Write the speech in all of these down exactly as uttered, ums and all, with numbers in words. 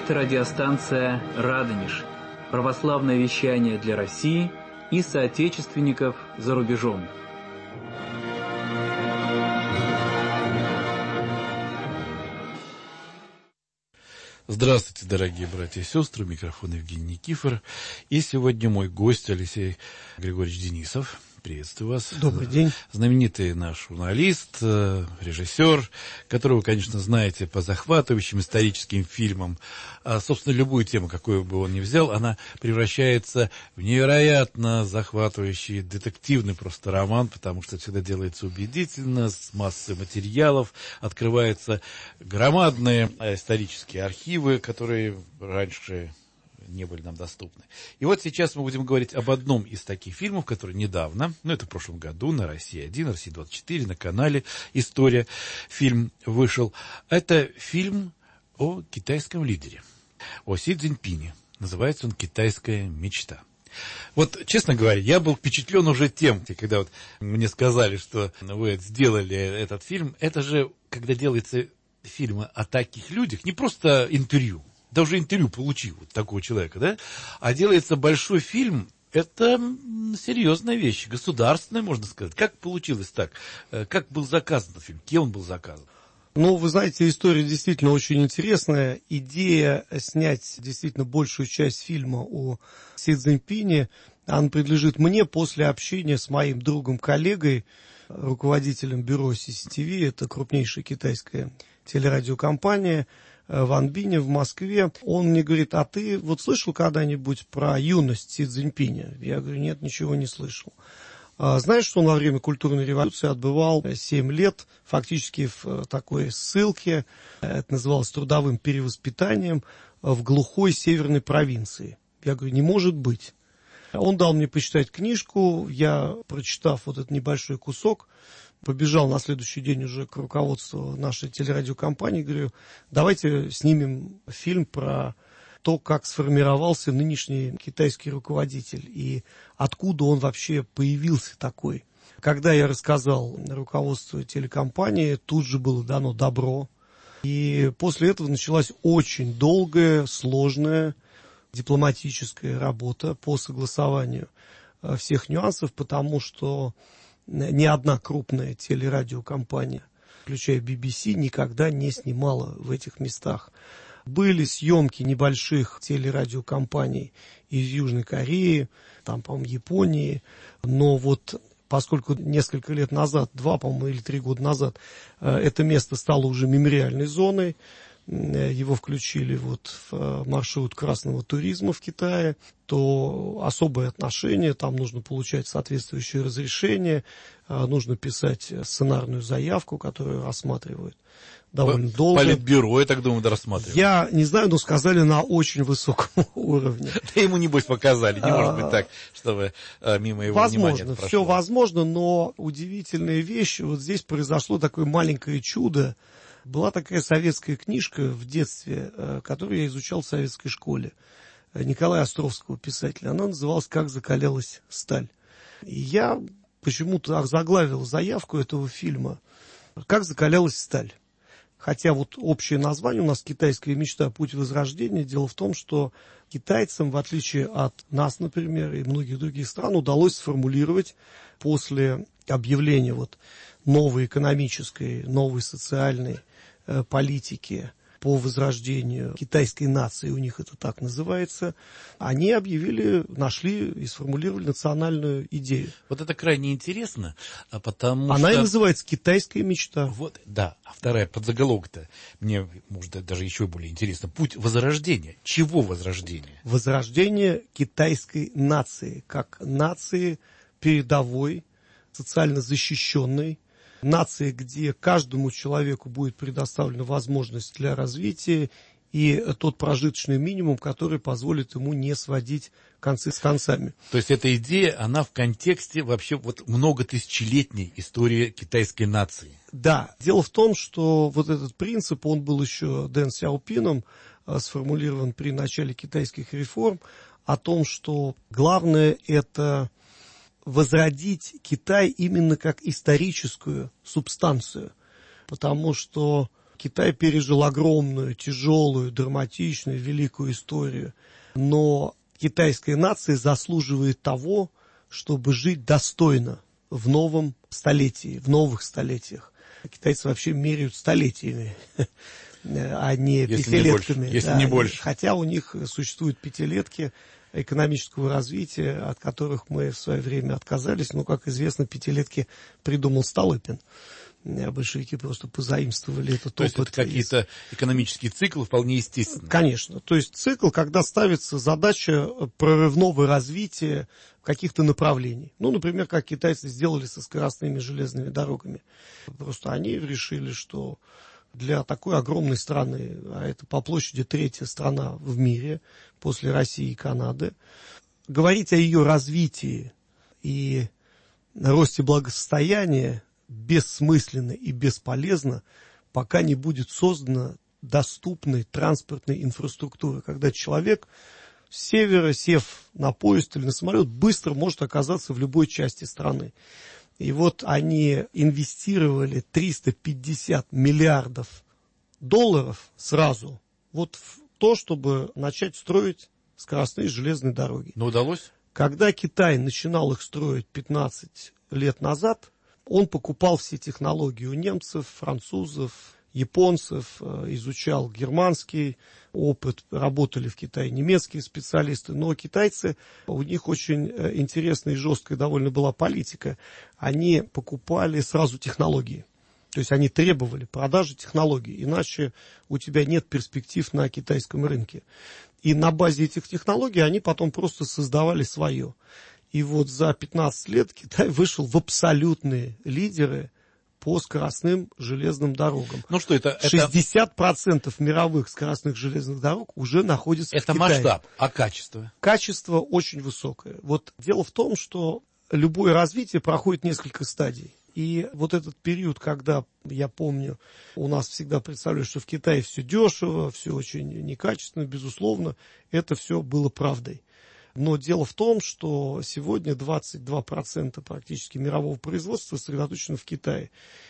говорит радиостанция «Радонеж». Православное вещание для России и соотечественников за рубежом. Здравствуйте, дорогие братья и сестры, микрофон Евгений Никифор. И сегодня мой гость Алексей Григорьевич Денисов. Приветствую вас. Добрый день. Знаменитый наш журналист, режиссер, которого вы, конечно, знаете по захватывающим историческим фильмам. А, собственно, любую тему, какую бы он ни взял, она превращается в невероятно захватывающий детективный просто роман, потому что всегда делается убедительно, с массой материалов, открываются громадные исторические архивы, которые раньше не были нам доступны. И вот сейчас мы будем говорить об одном из таких фильмов, который недавно, ну это в прошлом году, на Россия один, Россия двадцать четыре, на канале «История» фильм вышел. Это фильм о китайском лидере, о Си Цзиньпине. Называется он «Китайская мечта». Вот, честно говоря, я был впечатлен уже тем, когда вот мне сказали, что вы сделали этот фильм. Это же, когда делаются фильмы о таких людях, не просто интервью, даже интервью получил вот такого человека, да, а делается большой фильм, это серьезная вещь, государственная, можно сказать. Как получилось так? Как был заказан этот фильм? Кем он был заказан? Ну, вы знаете, история действительно очень интересная. Идея снять действительно большую часть фильма о Си Цзиньпине, она принадлежит мне после общения с моим другом-коллегой, руководителем бюро Си Си Ти Ви, это крупнейшая китайская телерадиокомпания, в Анбине, в Москве. Он мне говорит: а ты вот слышал когда-нибудь про юность Си Цзиньпиня? Я говорю: нет, ничего не слышал. А, знаешь, что он во время культурной революции отбывал семь лет фактически в такой ссылке, это называлось трудовым перевоспитанием, в глухой северной провинции. Я говорю: не может быть. Он дал мне почитать книжку, я, прочитав вот этот небольшой кусок, побежал на следующий день уже к руководству нашей телерадиокомпании, говорю: давайте снимем фильм про то, как сформировался нынешний китайский руководитель и откуда он вообще появился такой. Когда я рассказал руководству телекомпании, тут же было дано добро. И после этого началась очень долгая, сложная дипломатическая работа по согласованию всех нюансов, потому что ни одна крупная телерадиокомпания, включая Би Би Си, никогда не снимала в этих местах. Были съемки небольших телерадиокомпаний из Южной Кореи, там, по-моему, Японии, но вот поскольку несколько лет назад, два, по-моему, или три года назад, это место стало уже мемориальной зоной, его включили вот в маршрут красного туризма в Китае, то особое отношение, там нужно получать соответствующее разрешение, нужно писать сценарную заявку, которую рассматривают довольно По, долго. Политбюро, я так думаю, да, рассматривают. Я не знаю, но сказали на очень высоком уровне. Да ему, небось, показали, не может быть так, чтобы мимо его внимания это прошло. Возможно, все возможно, но удивительная вещь, вот здесь произошло такое маленькое чудо. Была такая советская книжка в детстве, которую я изучал в советской школе, Николая Островского, писателя. Она называлась «Как закалялась сталь». И я почему-то заглавил заявку этого фильма «Как закалялась сталь». Хотя вот общее название у нас «Китайская мечта. Путь возрождения». Дело в том, что китайцам, в отличие от нас, например, и многих других стран, удалось сформулировать после объявления вот новой экономической, новой социальной э, политики по возрождению китайской нации, у них это так называется, они объявили, нашли и сформулировали национальную идею. Вот это крайне интересно, потому Она что... и называется «Китайская мечта». Вот, да, а вторая подзаголовок-то, мне, может, даже еще более интересно, путь возрождения. Чего возрождения? Возрождение китайской нации, как нации передовой, социально защищенной, нации, где каждому человеку будет предоставлена возможность для развития и тот прожиточный минимум, который позволит ему не сводить концы с концами. То есть эта идея, она в контексте вообще вот многотысячелетней истории китайской нации. Да, дело в том, что вот этот принцип, он был еще Дэн Сяопином э, сформулирован при начале китайских реформ, о том, что главное это возродить Китай именно как историческую субстанцию, потому что Китай пережил огромную, тяжелую, драматичную, великую историю. Но китайская нация заслуживает того, чтобы жить достойно в новом столетии, в новых столетиях. Китайцы вообще меряют столетиями, а не если пятилетками. Не больше, если да, не больше. Хотя у них существуют пятилетки экономического развития, от которых мы в свое время отказались. Но, как известно, пятилетки придумал Столыпин. Большевики просто позаимствовали этот То опыт. есть это какие-то из... экономические циклы вполне естественные. Конечно. То есть цикл, когда ставится задача прорывного развития каких-то направлений. Ну, например, как китайцы сделали со скоростными железными дорогами. Просто они решили, что для такой огромной страны, а это по площади третья страна в мире после России и Канады, говорить о ее развитии и росте благосостояния бессмысленно и бесполезно, пока не будет создана доступной транспортной инфраструктуры, когда человек с севера, сев на поезд или на самолет, быстро может оказаться в любой части страны. И вот они инвестировали триста пятьдесят миллиардов долларов сразу вот в то, чтобы начать строить скоростные железные дороги. Но удалось? Когда Китай начинал их строить пятнадцать лет назад, он покупал все технологии у немцев, французов, японцев, изучал германский опыт, работали в Китае немецкие специалисты, но китайцы, у них очень интересная и жесткая довольно была политика. Они покупали сразу технологии, то есть они требовали продажи технологий, иначе у тебя нет перспектив на китайском рынке. И на базе этих технологий они потом просто создавали свое. И вот за пятнадцать лет Китай вышел в абсолютные лидеры по скоростным железным дорогам. Ну что это? шестьдесят процентов мировых скоростных железных дорог уже находится это в Китае. Это масштаб, а качество? Качество очень высокое. Вот дело в том, что любое развитие проходит несколько стадий. И вот этот период, когда, я помню, у нас всегда представляли, что в Китае все дешево, все очень некачественно, безусловно, это все было правдой. Но дело в том, что сегодня двадцать два процента практически мирового производства сосредоточено в Китае.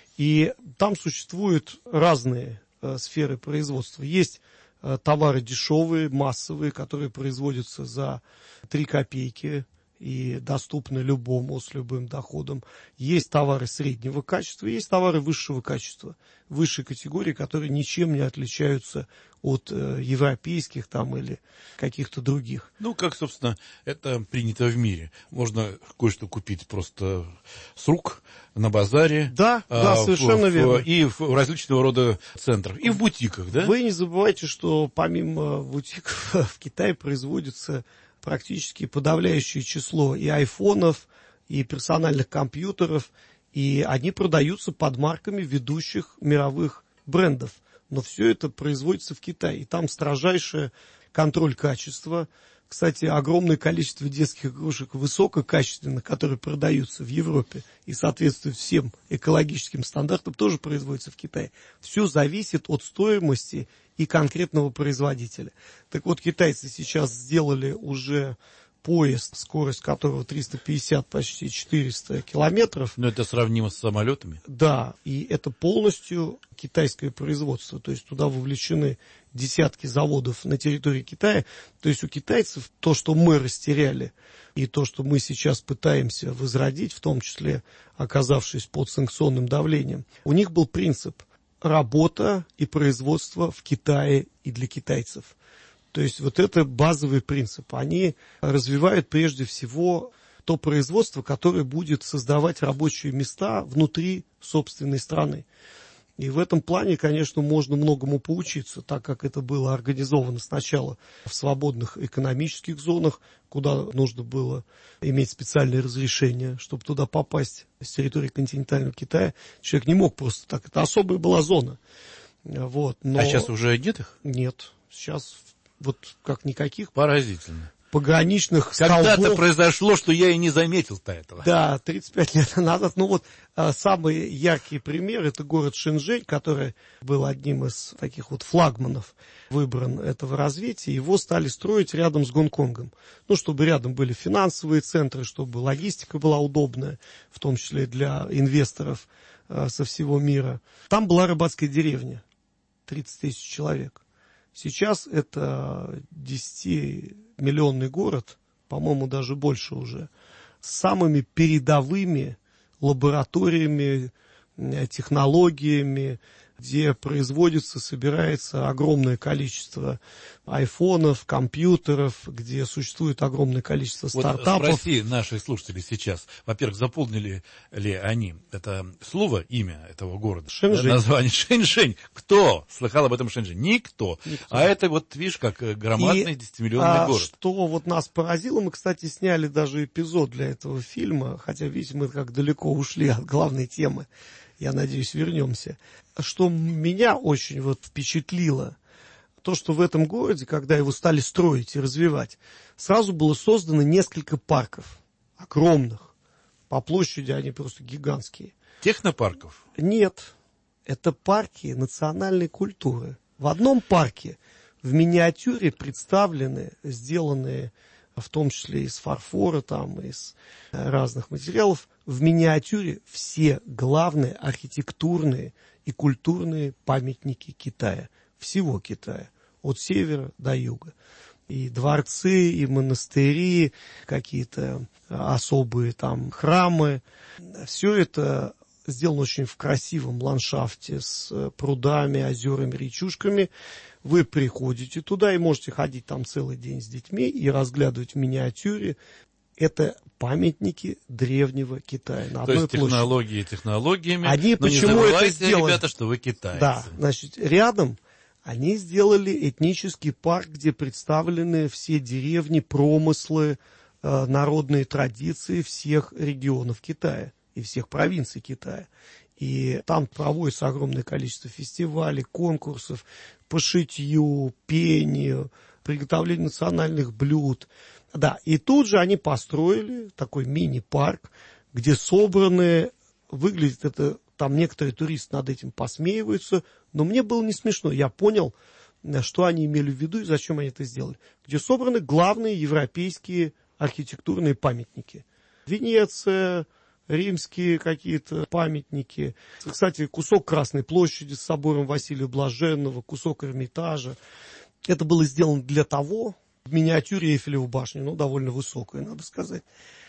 И там существуют разные э, сферы производства. Есть э, товары дешевые, массовые, которые производятся за три копейки и доступны любому с любым доходом. Есть товары среднего качества, есть товары высшего качества, высшей категории, которые ничем не отличаются от э, европейских там или каких-то других. Ну, как, собственно, это принято в мире. Можно кое-что купить просто с рук на базаре. Да, а, да, совершенно в, верно. И в различного рода центрах, и в бутиках, да? Вы не забывайте, что помимо бутиков в Китае производится практически подавляющее число и айфонов, и персональных компьютеров, и они продаются под марками ведущих мировых брендов. Но все это производится в Китае, и там строжайший контроль качества. Кстати, огромное количество детских игрушек высококачественных, которые продаются в Европе и соответствуют всем экологическим стандартам, тоже производятся в Китае. Все зависит от стоимости и конкретного производителя. Так вот, китайцы сейчас сделали уже поезд, скорость которого триста пятьдесят, почти четыреста километров. Но это сравнимо с самолетами? Да, и это полностью китайское производство. То есть туда вовлечены десятки заводов на территории Китая. То есть у китайцев то, что мы растеряли, и то, что мы сейчас пытаемся возродить, в том числе оказавшись под санкционным давлением, у них был принцип работа и производство в Китае и для китайцев. То есть вот это базовый принцип. Они развивают прежде всего то производство, которое будет создавать рабочие места внутри собственной страны. И в этом плане, конечно, можно многому поучиться, так как это было организовано сначала в свободных экономических зонах, куда нужно было иметь специальное разрешение, чтобы туда попасть с территории континентального Китая. Человек не мог просто так. Это особая была зона. Вот, но... А сейчас уже нет их? Нет. Сейчас вот как никаких поразительно пограничных столбов. Когда-то произошло, что я и не заметил-то этого. Да, тридцать пять лет назад. Ну вот а, самый яркий пример — это город Шэньчжэнь, который был одним из таких вот флагманов выбран этого развития. Его стали строить рядом с Гонконгом. Ну, чтобы рядом были финансовые центры, чтобы логистика была удобная, в том числе для инвесторов а, со всего мира. Там была рыбацкая деревня. тридцать тысяч человек. Сейчас это десятимиллионный город, по-моему, даже больше уже, с самыми передовыми лабораториями, технологиями, где производится, собирается огромное количество айфонов, компьютеров, где существует огромное количество стартапов. Вот спроси наших слушателей сейчас, во-первых, запомнили ли они это слово, имя этого города? Шэньчжэнь. Название Шэньчжэнь. Кто слыхал об этом Шэньчжэнь? Никто. Никто. А это вот, видишь, как громадный десятимиллионный а, город. Что вот нас поразило, мы, кстати, сняли даже эпизод для этого фильма, хотя, видите, мы как далеко ушли от главной темы. Я надеюсь, вернемся. Что меня очень вот впечатлило, то, что в этом городе, когда его стали строить и развивать, сразу было создано несколько парков, огромных. По площади они просто гигантские. Технопарков? Нет, это парки национальной культуры. В одном парке в миниатюре представлены, сделанные в том числе из фарфора, там, из разных материалов, в миниатюре все главные архитектурные и культурные памятники Китая, всего Китая, от севера до юга. И дворцы, и монастыри, какие-то особые там храмы. Все это сделано очень в красивом ландшафте с прудами, озерами, речушками. Вы приходите туда и можете ходить там целый день с детьми и разглядывать в миниатюре. Это памятники древнего Китая на одной То есть площади. технологии технологиями, Они но почему не забывайте, это сделали? Ребята, что вы китайцы. Да, значит, рядом они сделали этнический парк, где представлены все деревни, промыслы, э, народные традиции всех регионов Китая и всех провинций Китая. И там проводится огромное количество фестивалей, конкурсов по шитью, пению, приготовлению национальных блюд. Да, и тут же они построили такой мини-парк, где собраны, выглядит это, там некоторые туристы над этим посмеиваются, но мне было не смешно, я понял, что они имели в виду и зачем они это сделали. Где собраны главные европейские архитектурные памятники. Венеция, римские какие-то памятники. Кстати, кусок Красной площади с собором Василия Блаженного, кусок Эрмитажа. Это было сделано для того, в миниатюре Эйфелеву башню, ну, довольно высокую, надо сказать,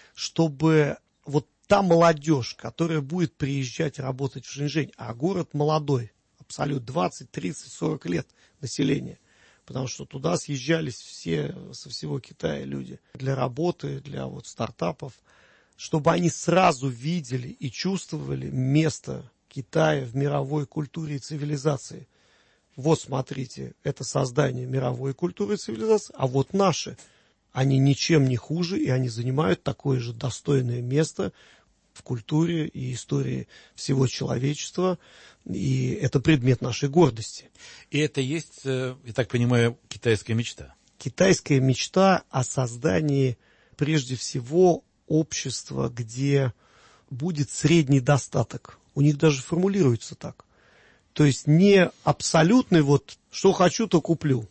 чтобы вот та молодежь, которая будет приезжать работать в Шэньчжэнь, а город молодой, абсолютно двадцать, тридцать, сорок лет населения, потому что туда съезжались все со всего Китая люди для работы, для вот стартапов, чтобы они сразу видели и чувствовали место Китая в мировой культуре и цивилизации. Вот смотрите, это создание мировой культуры и цивилизации, а вот наши, они ничем не хуже, и они занимают такое же достойное место в культуре и истории всего человечества, и это предмет нашей гордости. И это есть, я так понимаю, китайская мечта? Китайская мечта о создании, прежде всего, общества, где будет средний достаток. У них даже формулируется так. То есть не абсолютный вот, что хочу, то куплю,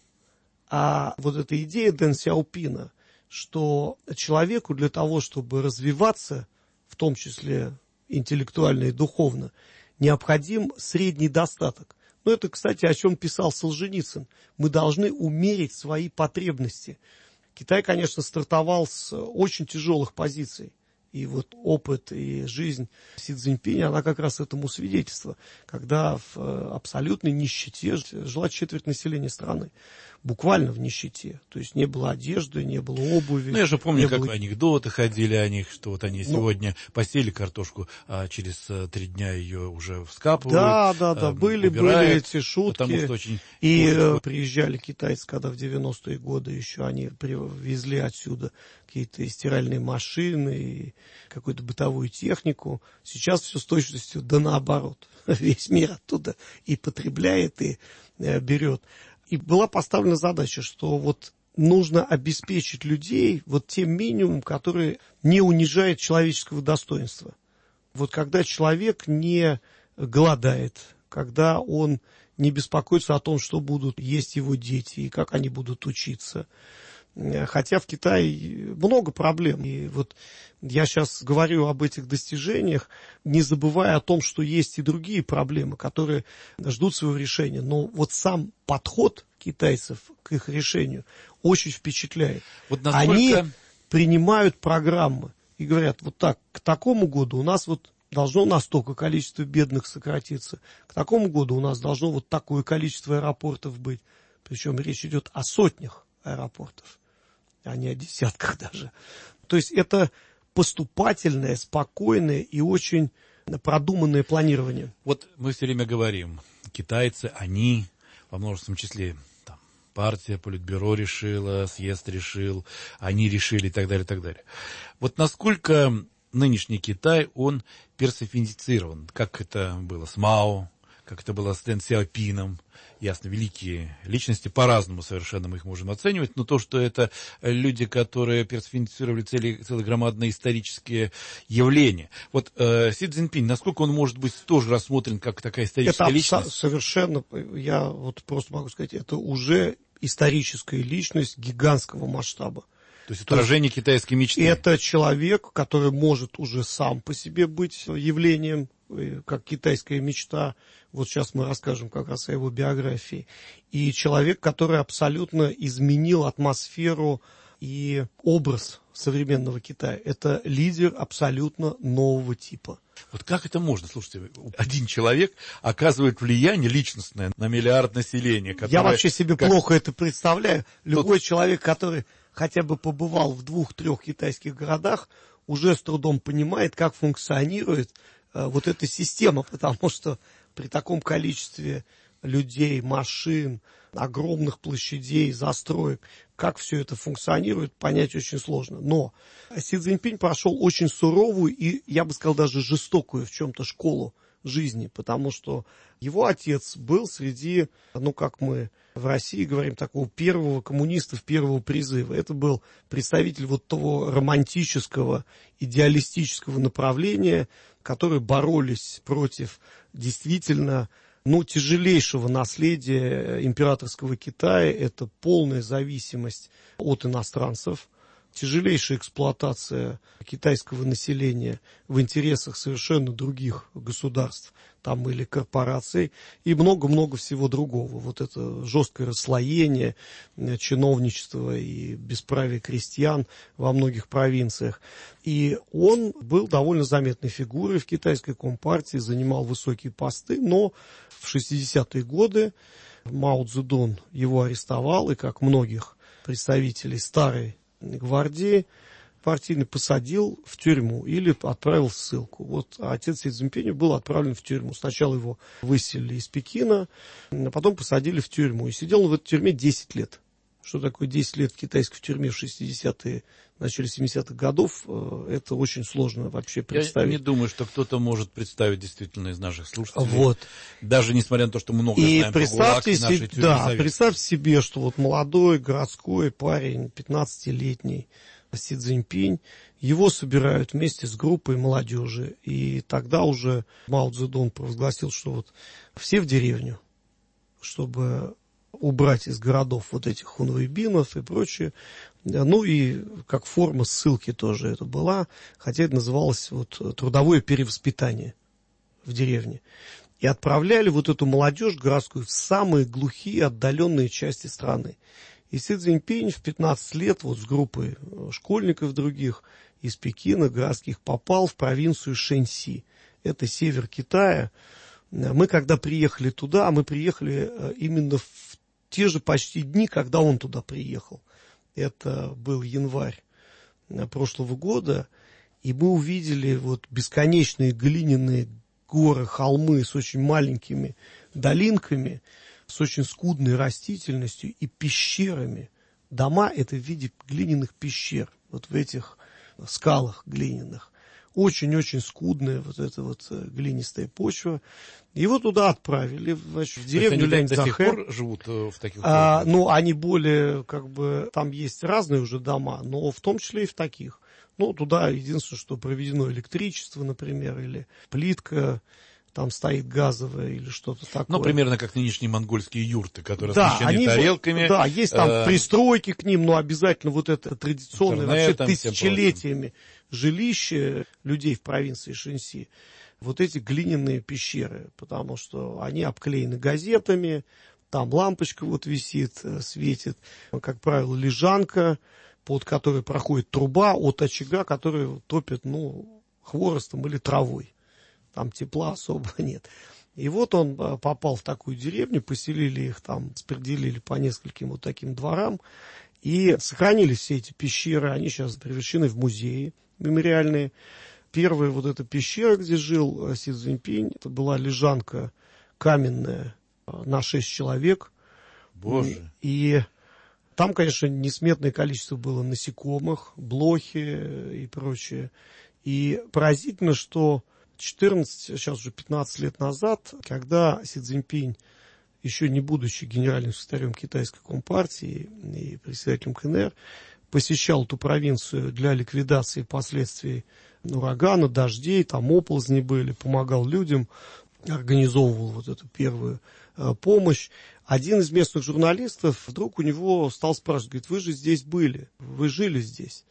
а вот эта идея Дэн Сяопина, что человеку для того, чтобы развиваться, в том числе интеллектуально и духовно, необходим средний достаток. Ну, это, кстати, о чем писал Солженицын. Мы должны умерить свои потребности. Китай, конечно, стартовал с очень тяжелых позиций. И вот опыт и жизнь Си Цзиньпиня, она как раз этому свидетельство, когда в абсолютной нищете жила четверть населения страны. Буквально в нищете. То есть не было одежды, не было обуви. Ну, я же помню, как было... анекдоты ходили о них, что вот они ну, сегодня посеяли картошку, а через три дня ее уже вскапывают. Да, да, да, были, были эти шутки. Потому что очень... И э, приезжали китайцы, когда в девяностые годы еще они привезли отсюда какие-то стиральные машины и какую-то бытовую технику. Сейчас все с точностью да наоборот. Весь мир оттуда и потребляет, и э, берет. И была поставлена задача, что вот нужно обеспечить людей вот тем минимумом, который не унижает человеческого достоинства. Вот когда человек не голодает, когда он не беспокоится о том, что будут есть его дети и как они будут учиться, Хотя в Китае много проблем. И вот я сейчас говорю об этих достижениях, не забывая о том, что есть и другие проблемы, которые ждут своего решения. Но вот сам подход китайцев к их решению очень впечатляет. Вот насколько... Они принимают программы и говорят, вот так, к такому году у нас вот должно настолько количество бедных сократиться, к такому году у нас должно вот такое количество аэропортов быть. Причем речь идет о сотнях аэропортов, а не о десятках даже. То есть это поступательное, спокойное и очень продуманное планирование. Вот мы все время говорим, китайцы, они, во множественном числе, там, партия, политбюро решила, съезд решил, они решили и так далее, и так далее. Вот насколько нынешний Китай, он персонифицирован, как это было с Мао, как это было с Дэн Сяопином. Ясно, великие личности, по-разному совершенно мы их можем оценивать, но то, что это люди, которые персонифицировали цели, целые громадные исторические явления. Вот э, Си Цзиньпинь, насколько он может быть тоже рассмотрен как такая историческая это личность? Это совершенно, я вот просто могу сказать, это уже историческая личность гигантского масштаба. То есть отражение То есть китайской мечты. Это человек, который может уже сам по себе быть явлением, как китайская мечта. Вот сейчас мы расскажем как раз о его биографии. И человек, который абсолютно изменил атмосферу и образ современного Китая. Это лидер абсолютно нового типа. Вот как это можно? Слушайте, один человек оказывает влияние личностное на миллиард населения. Которое, Я вообще себе как... плохо это представляю. Любой Тот... человек, который хотя бы побывал в двух-трех китайских городах, уже с трудом понимает, как функционирует э, вот эта система, потому что при таком количестве людей, машин, огромных площадей, застроек, как все это функционирует, понять очень сложно. Но Си Цзиньпинь прошел очень суровую и, я бы сказал, даже жестокую в чем-то школу жизни, потому что его отец был среди, ну, как мы в России говорим, такого первого коммунистов, первого призыва. Это был представитель вот того романтического, идеалистического направления, которые боролись против действительно, ну, тяжелейшего наследия императорского Китая. Это полная зависимость от иностранцев, тяжелейшая эксплуатация китайского населения в интересах совершенно других государств там или корпораций и много-много всего другого. Вот это жесткое расслоение, чиновничество и бесправие крестьян во многих провинциях. И он был довольно заметной фигурой в китайской компартии, занимал высокие посты, но в шестидесятые годы Мао Цзэдун его арестовал, и как многих представителей старой гвардии партийный посадил в тюрьму или отправил в ссылку. Вот отец Си Цзиньпиня был отправлен в тюрьму. Сначала его выселили из Пекина, а потом посадили в тюрьму. И сидел он в этой тюрьме десять лет. Что такое десять лет в китайской тюрьме в шестидесятые, начале семидесятых годов, это очень сложно вообще представить. Я не думаю, что кто-то может представить действительно из наших слушателей. Вот. Даже несмотря на то, что много и знаем представьте про ГУЛАГ и себе, наши да, представьте себе, что вот молодой городской парень, пятнадцатилетний Си Цзиньпинь, его собирают вместе с группой молодежи. И тогда уже Мао Цзэдун провозгласил, что вот все в деревню, чтобы убрать из городов вот этих хунвейбинов и прочее. Ну и как форма ссылки тоже это была, хотя это называлось вот трудовое перевоспитание в деревне. И отправляли вот эту молодежь городскую в самые глухие, отдаленные части страны. И Си Цзиньпинь в пятнадцать лет вот с группой школьников других из Пекина городских попал в провинцию Шэньси. Это север Китая. Мы когда приехали туда, мы приехали именно в те же почти дни, когда он туда приехал. Это был январь прошлого года, и мы увидели вот бесконечные глиняные горы, холмы с очень маленькими долинками, с очень скудной растительностью и пещерами. Дома это в виде глиняных пещер, вот в этих скалах глиняных. Очень-очень скудная вот эта вот глинистая почва. Его туда отправили, значит, в деревню Ляньцзахэ. До сих пор живут в таких а, ну, они более, как бы, там есть разные уже дома, но в том числе и в таких. Ну, туда единственное, что проведено электричество, например, или плитка. там стоит газовая или что-то такое. Ну, примерно как нынешние монгольские юрты, которые да, оснащены они, тарелками. Да, есть там э- пристройки к ним, но обязательно вот это традиционное вообще тысячелетиями жилище людей в провинции Шэньси. Вот эти глиняные пещеры, потому что они обклеены газетами, там лампочка вот висит, светит, как правило, лежанка, под которой проходит труба от очага, который топит, ну, хворостом или травой. Там тепла особо нет. И вот он попал в такую деревню, поселили их там, распределили по нескольким вот таким дворам, и сохранились все эти пещеры, они сейчас превращены в музеи мемориальные. Первая вот эта пещера, где жил Си Цзиньпинь, это была лежанка каменная на шесть человек. Боже. И там, конечно, несметное количество было насекомых, блохи и прочее. И поразительно, что четырнадцать, сейчас уже пятнадцать лет назад, когда Си Цзиньпинь, еще не будучи генеральным секретарем китайской компартии и председателем ка эн эр, посещал эту провинцию для ликвидации последствий урагана, дождей, там оползни были, помогал людям, организовывал вот эту первую э, помощь. Один из местных журналистов вдруг у него стал спрашивать, говорит, вы же здесь были, вы жили здесь.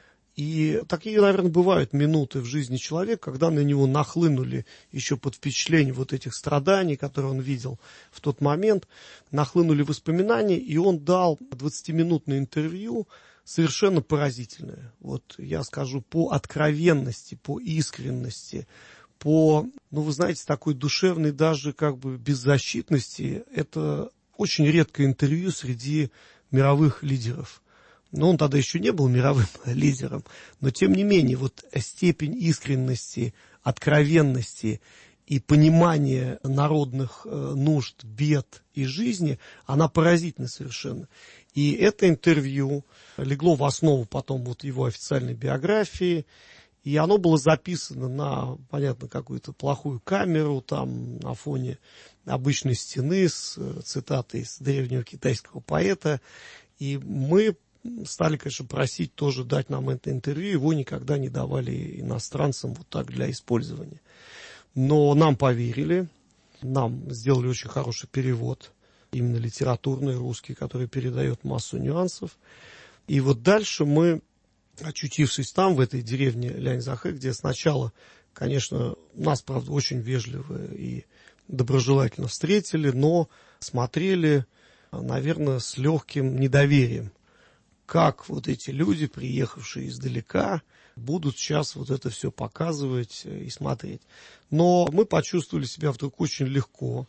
И такие, наверное, бывают минуты в жизни человека, когда на него нахлынули еще под впечатлением вот этих страданий, которые он видел в тот момент, нахлынули воспоминания, и он дал двадцатиминутное интервью, совершенно поразительное. Вот я скажу, по откровенности, по искренности, по, ну вы знаете, такой душевной даже как бы беззащитности. Это очень редкое интервью среди мировых лидеров. Но он тогда еще не был мировым лидером. Но тем не менее, вот степень искренности, откровенности и понимания народных э, нужд, бед и жизни, она поразительна совершенно. И это интервью легло в основу потом вот его официальной биографии. И оно было записано на, понятно, какую-то плохую камеру, там на фоне обычной стены с цитатой из древнего китайского поэта. И мы стали, конечно, просить тоже дать нам это интервью. Его никогда не давали иностранцам вот так для использования. Но нам поверили, нам сделали очень хороший перевод, именно литературный, русский, который передает массу нюансов. И вот дальше мы, очутившись там, в этой деревне Ляньзахэ, где сначала, конечно, нас, правда, очень вежливо и доброжелательно встретили, но смотрели, наверное, с легким недоверием, как вот эти люди, приехавшие издалека, будут сейчас вот это все показывать и смотреть. Но мы почувствовали себя вдруг очень легко.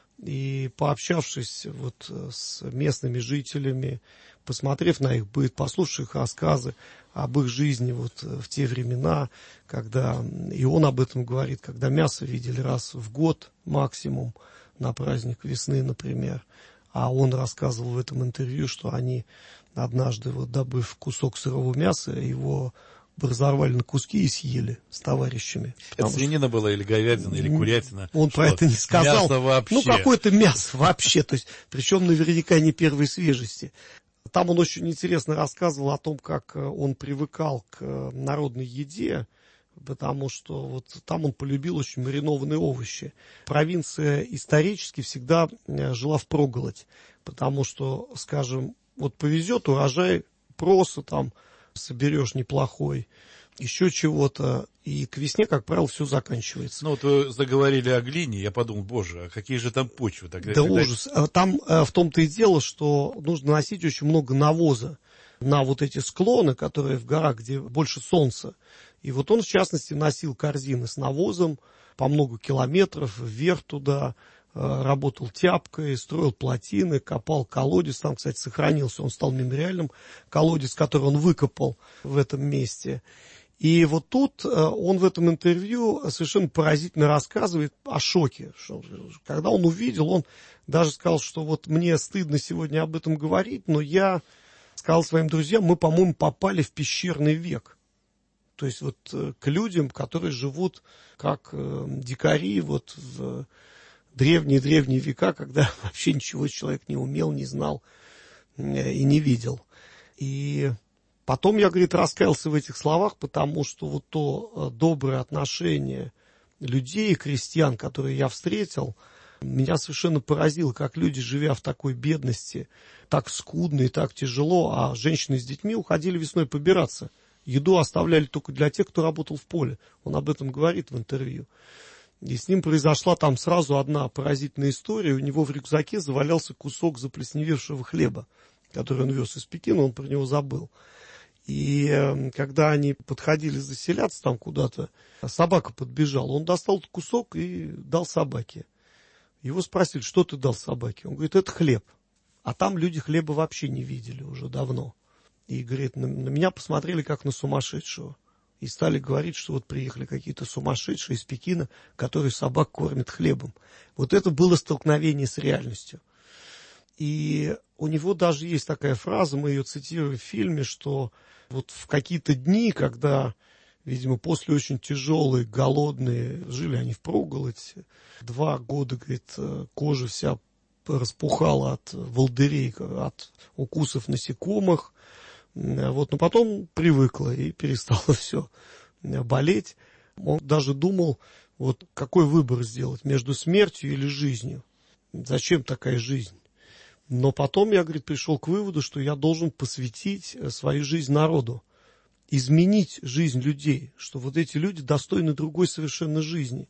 И пообщавшись вот с местными жителями, посмотрев на их быт, послушав их рассказы об их жизни вот в те времена, когда, и он об этом говорит, когда мясо видели раз в год максимум, на праздник весны, например. А он рассказывал в этом интервью, что они однажды, вот, добыв кусок сырого мяса, его разорвали на куски и съели с товарищами. Это свинина что... была или говядина, или курятина? Он что? Про это не сказал. Мясо вообще. Ну, какое-то мясо вообще, то есть, причем наверняка не первой свежести. Там он очень интересно рассказывал о том, как он привыкал к народной еде, потому что вот там он полюбил очень маринованные овощи. Провинция исторически всегда жила впроголодь, потому что, скажем, вот повезет урожай проса там, соберешь неплохой, еще чего-то, и к весне, как правило, все заканчивается. Ну, вот вы заговорили о глине, я подумал, боже, а какие же там почвы? Тогда, да когда... ужас. Там в том-то и дело, что нужно носить очень много навоза на вот эти склоны, которые в горах, где больше солнца. И вот он, в частности, носил корзины с навозом по много километров вверх туда, работал тяпкой, строил плотины, копал колодец. Там, кстати, сохранился, он стал мемориальным, колодец, который он выкопал в этом месте. И вот тут он в этом интервью совершенно поразительно рассказывает о шоке. Когда он увидел, он даже сказал, что вот мне стыдно сегодня об этом говорить, но я сказал своим друзьям, мы, по-моему, попали в пещерный век. То есть вот к людям, которые живут как дикари вот в древние-древние века, когда вообще ничего человек не умел, не знал и не видел. И потом я, говорит, раскаялся в этих словах, потому что вот то доброе отношение людей, крестьян, которые я встретил, меня совершенно поразило, как люди, живя в такой бедности, так скудно и так тяжело, а женщины с детьми уходили весной побираться. Еду оставляли только для тех, кто работал в поле. Он об этом говорит в интервью. И с ним произошла там сразу одна поразительная история. У него в рюкзаке завалялся кусок заплесневевшего хлеба, который он вез из Пекина, он про него забыл. И э, когда они подходили заселяться там куда-то, собака подбежала. Он достал этот кусок и дал собаке. Его спросили, что ты дал собаке? Он говорит, это хлеб. А там люди хлеба вообще не видели уже давно. И, говорит, на, на меня посмотрели как на сумасшедшего. И стали говорить, что вот приехали какие-то сумасшедшие из Пекина, которые собак кормят хлебом. Вот это было столкновение с реальностью. И у него даже есть такая фраза, мы ее цитируем в фильме, что вот в какие-то дни, когда, видимо, после очень тяжелой, голодной, жили они впроголодь, два года, говорит, кожа вся распухала от волдырей, от укусов насекомых, вот, но потом привыкла и перестала все болеть. Он даже думал, вот какой выбор сделать, между смертью или жизнью. Зачем такая жизнь? Но потом я, говорит, пришел к выводу, что я должен посвятить свою жизнь народу, изменить жизнь людей, что вот эти люди достойны другой совершенно жизни.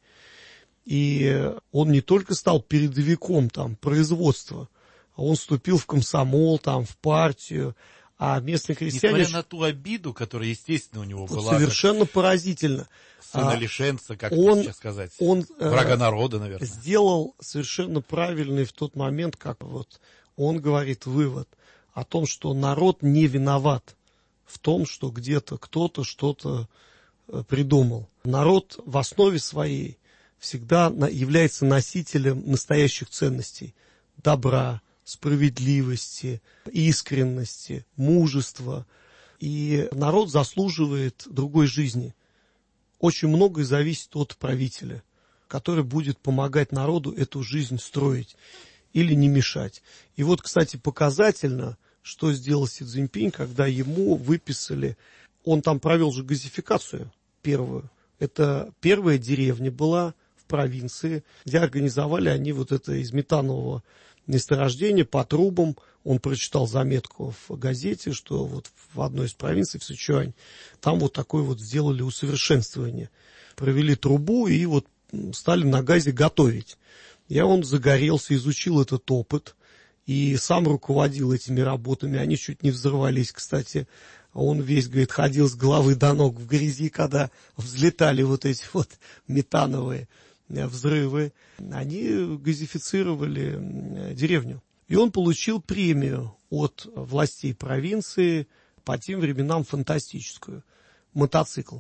И он не только стал передовиком там, производства, а он вступил в комсомол, там, в партию, а местные крестьяне... Несмотря на ту обиду, которая, естественно, у него была... Совершенно поразительно. Сына лишенца, как он, сейчас сказать, он, врага народа, наверное. Сделал совершенно правильный в тот момент, как вот он говорит, вывод о том, что народ не виноват в том, что где-то кто-то что-то придумал. Народ в основе своей всегда является носителем настоящих ценностей. Добра, справедливости, искренности, мужества. И народ заслуживает другой жизни. Очень многое зависит от правителя, который будет помогать народу эту жизнь строить или не мешать. И вот, кстати, показательно, что сделал Си Цзиньпинь, когда ему выписали, он там провел же газификацию первую. Это первая деревня была в провинции, где организовали они вот это из метанового месторождения по трубам. Он прочитал заметку в газете, что вот в одной из провинций, в Сычуань, там вот такое вот сделали усовершенствование. Провели трубу и вот стали на газе готовить. Я он загорелся, изучил этот опыт и сам руководил этими работами. Они чуть не взорвались, кстати. Он весь, говорит, ходил с головы до ног в грязи, когда взлетали вот эти вот метановые взрывы. Они газифицировали деревню. И он получил премию от властей провинции, по тем временам фантастическую, мотоцикл.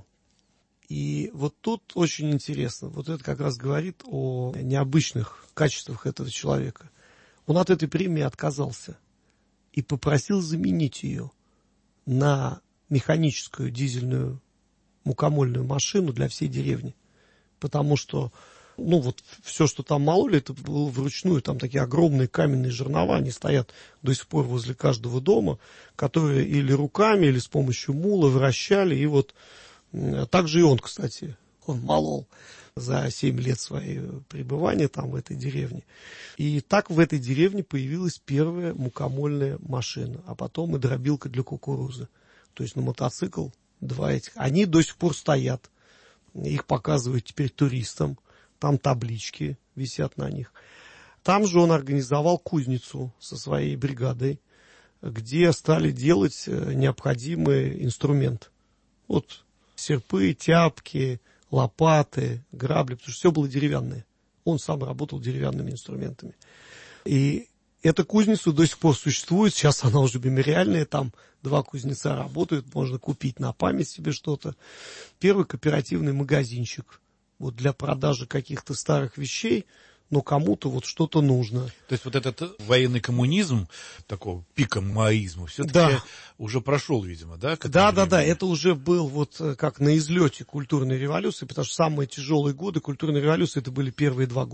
И вот тут очень интересно, вот это как раз говорит о необычных качествах этого человека. Он от этой премии отказался и попросил заменить ее на механическую дизельную мукомольную машину для всей деревни. Потому что, ну вот все, что там мололи, это было вручную, там такие огромные каменные жернова, они стоят до сих пор возле каждого дома, которые или руками, или с помощью мула вращали, и вот так же и он, кстати, он молол за семь лет своего пребывания там в этой деревне. И так в этой деревне появилась первая мукомольная машина, а потом и дробилка для кукурузы. То есть на мотоцикл два этих. Они до сих пор стоят, их показывают теперь туристам, там таблички висят на них. Там же он организовал кузницу со своей бригадой, где стали делать необходимый инструмент. Вот серпы, тяпки, лопаты, грабли, потому что все было деревянное. Он сам работал деревянными инструментами. И эта кузница до сих пор существует, сейчас она уже мемориальная, там два кузнеца работают, можно купить на память себе что-то. Первый кооперативный магазинчик вот для продажи каких-то старых вещей, но кому-то вот что-то нужно. То есть вот этот военный коммунизм, такого пика маоизма, все-таки да. уже прошел, видимо, да? Да, да, да, это уже был вот как на излете культурной революции, потому что самые тяжелые годы культурной революции это были первые два года.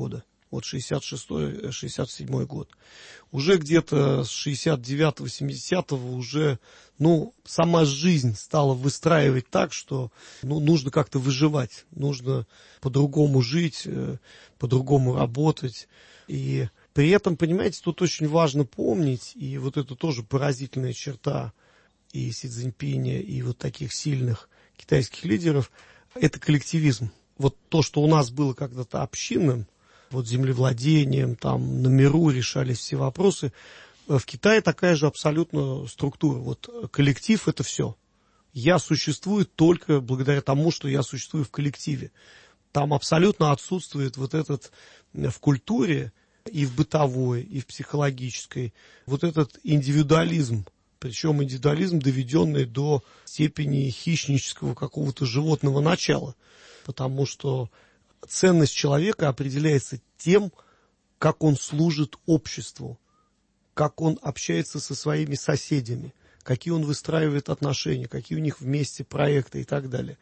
вот шестьдесят шестой — шестьдесят седьмой год. Уже где-то с шестьдесят девятого — семидесятого уже, ну, сама жизнь стала выстраивать так, что, ну, нужно как-то выживать, нужно по-другому жить, по-другому работать. И при этом, понимаете, тут очень важно помнить, и вот это тоже поразительная черта и Си Цзиньпиня, и вот таких сильных китайских лидеров, это коллективизм. Вот то, что у нас было когда-то общинным, вот землевладением, там на миру решались все вопросы, в Китае такая же абсолютно структура. Вот коллектив — это все. Я существую только благодаря тому, что я существую в коллективе. Там абсолютно отсутствует вот этот в культуре, и в бытовой, и в психологической, вот этот индивидуализм. Причем индивидуализм, доведенный до степени хищнического какого-то животного начала. Потому что ценность человека определяется тем, как он служит обществу, как он общается со своими соседями, какие он выстраивает отношения, какие у них вместе проекты и так далее.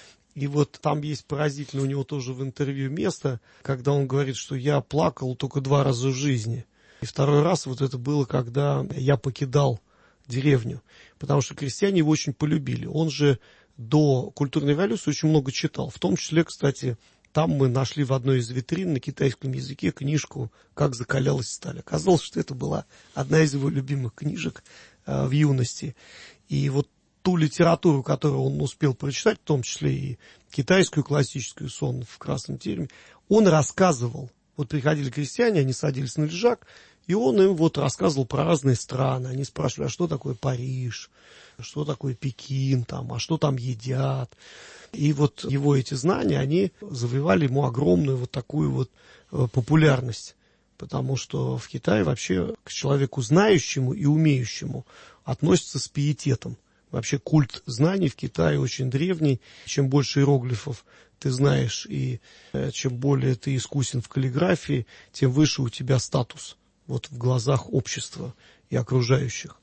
И вот там есть поразительно у него тоже в интервью место, когда он говорит, что я плакал только два раза в жизни. И второй раз вот это было, когда я покидал деревню, потому что крестьяне его очень полюбили. Он же до культурной революции очень много читал, в том числе, кстати, там мы нашли в одной из витрин на китайском языке книжку «Как закалялась сталь». Оказалось, что это была одна из его любимых книжек э, в юности. И вот ту литературу, которую он успел прочитать, в том числе и китайскую классическую «Сон в красном тереме», он рассказывал. Вот приходили крестьяне, они садились на лежак, и он им вот рассказывал про разные страны. Они спрашивали, а что такое Париж, что такое Пекин, там, а что там едят. И вот его эти знания, они завоевали ему огромную вот такую вот э, популярность. Потому что в Китае вообще к человеку знающему и умеющему относятся с пиететом. Вообще культ знаний в Китае очень древний. Чем больше иероглифов ты знаешь, и э, чем более ты искусен в каллиграфии, тем выше у тебя статус вот в глазах общества и окружающих.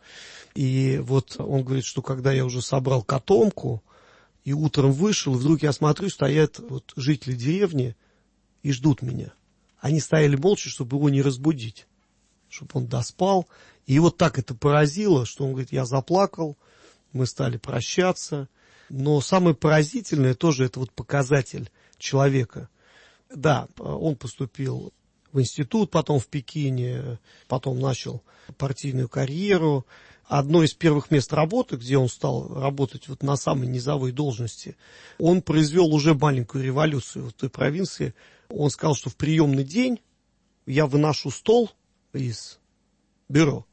И вот он говорит, что когда я уже собрал котомку и утром вышел, вдруг я смотрю, стоят вот жители деревни и ждут меня. Они стояли молча, чтобы его не разбудить, чтобы он доспал. И вот так это поразило, что он говорит, я заплакал, мы стали прощаться. Но самое поразительное тоже это вот показатель человека. Да, он поступил в институт, потом в Пекине, потом начал партийную карьеру. Одно из первых мест работы, где он стал работать вот на самой низовой должности, он произвел уже маленькую революцию в той провинции. Он сказал, что в приемный день я выношу стол из бюро,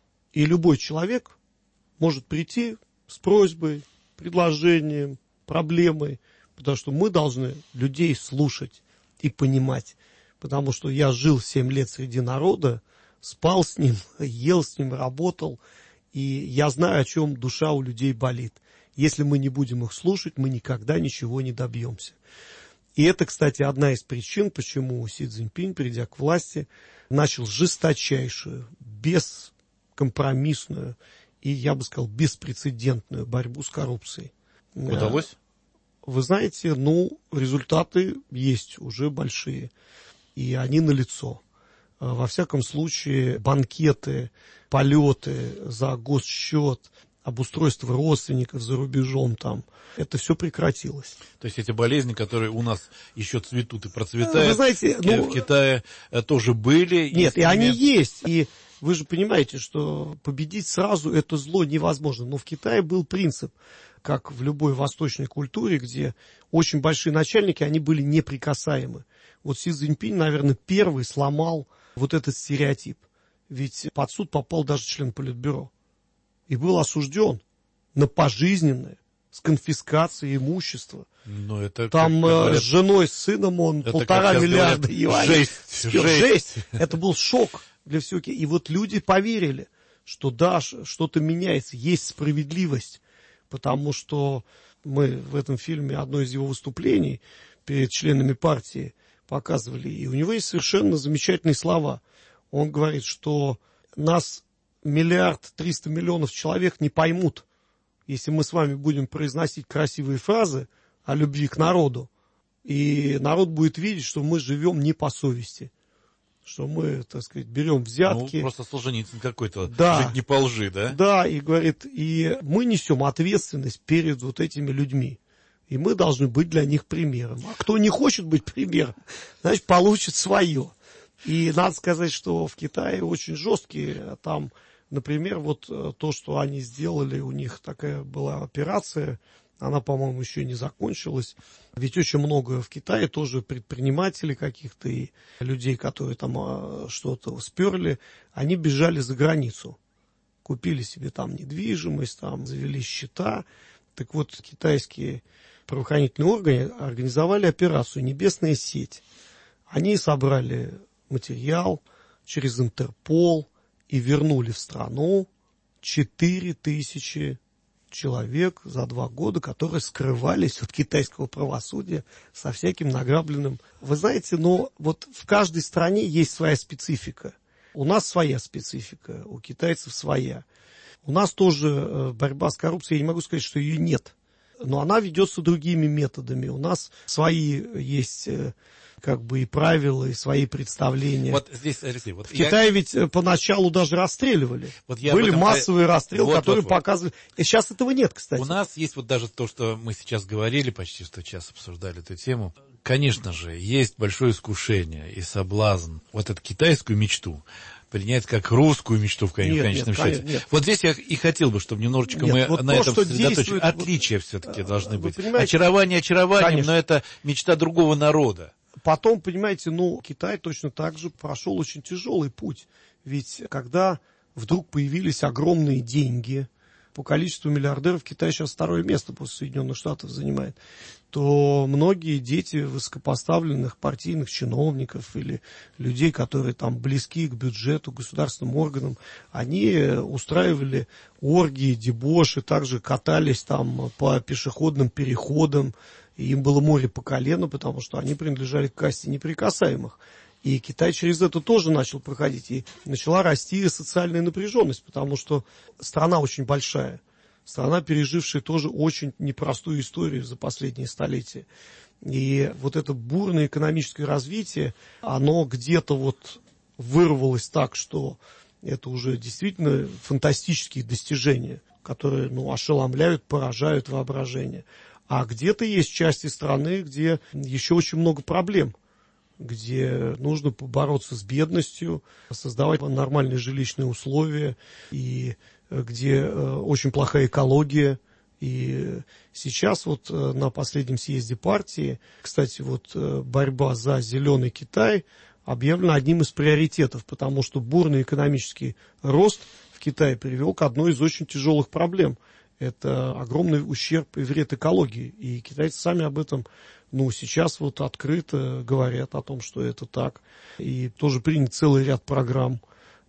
и любой человек может прийти с просьбой, предложением, проблемой, потому что мы должны людей слушать и понимать. Потому что я жил семь лет среди народа, спал с ним, ел с ним, работал, и я знаю, о чем душа у людей болит. Если мы не будем их слушать, мы никогда ничего не добьемся. И это, кстати, одна из причин, почему Си Цзиньпинь, придя к власти, начал жесточайшую, бескомпромиссную и, я бы сказал, беспрецедентную борьбу с коррупцией. Удалось? Вы знаете, ну, результаты есть уже большие. И они налицо. Во всяком случае, банкеты, полеты за госсчет, обустройство родственников за рубежом там, это все прекратилось. То есть эти болезни, которые у нас еще цветут и процветают, вы знаете, ну, в Китае тоже были? Нет, и они есть. И вы же понимаете, что победить сразу это зло невозможно. Но в Китае был принцип, как в любой восточной культуре, где очень большие начальники, они были неприкасаемы. Вот Си Цзиньпинь, наверное, первый сломал вот этот стереотип. Ведь под суд попал даже член Политбюро. И был осужден на пожизненное, с конфискацией имущества. Но это, там как, говорят, с женой, с сыном он это, полтора миллиарда юаней. Жесть, жесть. жесть. Это был шок для всего. И вот люди поверили, что да, что-то меняется, есть справедливость. Потому что мы в этом фильме, одно из его выступлений перед членами партии показывали, и у него есть совершенно замечательные слова. Он говорит, что нас миллиард триста миллионов человек не поймут, если мы с вами будем произносить красивые фразы о любви к народу, и народ будет видеть, что мы живем не по совести, что мы, так сказать, берем взятки. Ну, просто Солженицын какой-то, да, жить не по лжи, да? Да, и говорит, и мы несем ответственность перед вот этими людьми. И мы должны быть для них примером. А кто не хочет быть примером, значит, получит свое. И надо сказать, что в Китае очень жесткие, там, например, вот то, что они сделали, у них такая была операция, она, по-моему, еще не закончилась. Ведь очень много в Китае тоже предпринимателей каких-то и людей, которые там что-то сперли, они бежали за границу. Купили себе там недвижимость, там завели счета. Так вот, китайские правоохранительные органы организовали операцию «Небесная сеть». Они собрали материал через Интерпол и вернули в страну четыре тысячи человек за два года, которые скрывались от китайского правосудия со всяким награбленным. Вы знаете, но вот в каждой стране есть своя специфика. У нас своя специфика, у китайцев своя. У нас тоже борьба с коррупцией, я не могу сказать, что ее нет, но она ведется другими методами. У нас свои есть как бы и правила, и свои представления. Вот здесь, Алексей, вот в я... Китае ведь поначалу даже расстреливали. Вот Были этом... массовые расстрелы, вот, которые вот, вот. показывали... И сейчас этого нет, кстати. У нас есть вот даже то, что мы сейчас говорили, почти что час обсуждали эту тему. Конечно же, есть большое искушение и соблазн вот эту китайскую мечту принять как русскую мечту в конечном нет, нет, счете. Нет. Вот здесь я и хотел бы, чтобы немножечко нет, мы вот на то, этом сосредоточились. Отличия вот, все-таки должны быть. Очарование очарованием, конечно. Но это мечта другого народа. Потом, понимаете, ну, Китай точно так же прошел очень тяжелый путь. Ведь когда вдруг появились огромные деньги, по количеству миллиардеров Китай сейчас второе место после Соединенных Штатов занимает, то многие дети высокопоставленных партийных чиновников или людей, которые там близки к бюджету, государственным органам, они устраивали оргии, дебоши, также катались там по пешеходным переходам, и им было море по колено, потому что они принадлежали к касте неприкасаемых. И Китай через это тоже начал проходить, и начала расти социальная напряженность, потому что страна очень большая, страна, пережившая тоже очень непростую историю за последние столетия. И вот это бурное экономическое развитие, оно где-то вот вырвалось так, что это уже действительно фантастические достижения, которые, ну, ошеломляют, поражают воображение. А где-то есть части страны, где еще очень много проблем, где нужно побороться с бедностью, создавать нормальные жилищные условия, и где очень плохая экология. И сейчас вот на последнем съезде партии, кстати, вот борьба за зеленый Китай объявлена одним из приоритетов, потому что бурный экономический рост в Китае привел к одной из очень тяжелых проблем. Это огромный ущерб и вред экологии. И китайцы сами об этом, ну, сейчас вот открыто говорят о том, что это так. И тоже принят целый ряд программ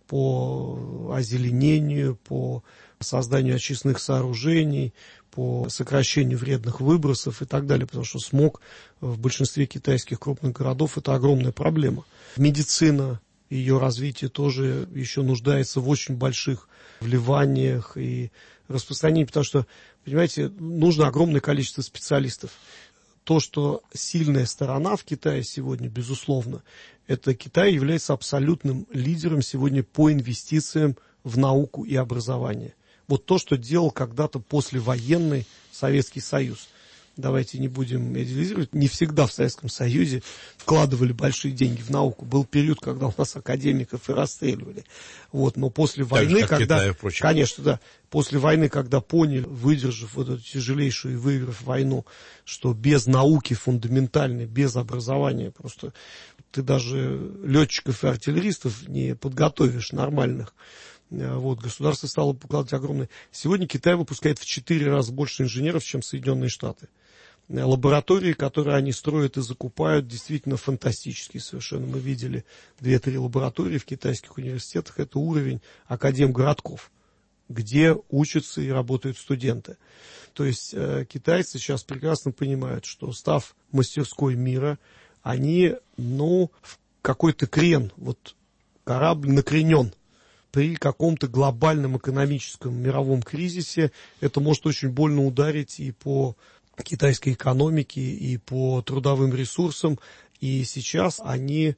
по озеленению, по созданию очистных сооружений, по сокращению вредных выбросов и так далее. Потому что смог в большинстве китайских крупных городов – это огромная проблема. Медицина, ее развитие тоже еще нуждается в очень больших вливаниях и распространении, потому что, понимаете, нужно огромное количество специалистов. То, что сильная сторона в Китае сегодня, безусловно, это Китай является абсолютным лидером сегодня по инвестициям в науку и образование. Вот то, что делал когда-то послевоенный Советский Союз. Давайте не будем идеализировать, не всегда в Советском Союзе вкладывали большие деньги в науку. Был период, когда у нас академиков и расстреливали. Вот, но после войны, так, когда... Китае, конечно, да. После войны, когда поняли, выдержав вот эту тяжелейшую и выиграв войну, что без науки фундаментальной, без образования, просто ты даже летчиков и артиллеристов не подготовишь нормальных. Вот, государство стало покладывать огромное. Сегодня Китай выпускает в четыре раза больше инженеров, чем Соединенные Штаты. Лаборатории, которые они строят и закупают, действительно фантастические совершенно. Мы видели две-три лаборатории в китайских университетах. Это уровень академгородков, где учатся и работают студенты. То есть э, китайцы сейчас прекрасно понимают, что, став мастерской мира, они, ну, в какой-то крен, вот корабль накренен. При каком-то глобальном экономическом мировом кризисе это может очень больно ударить и по китайской экономике, и по трудовым ресурсам. И сейчас они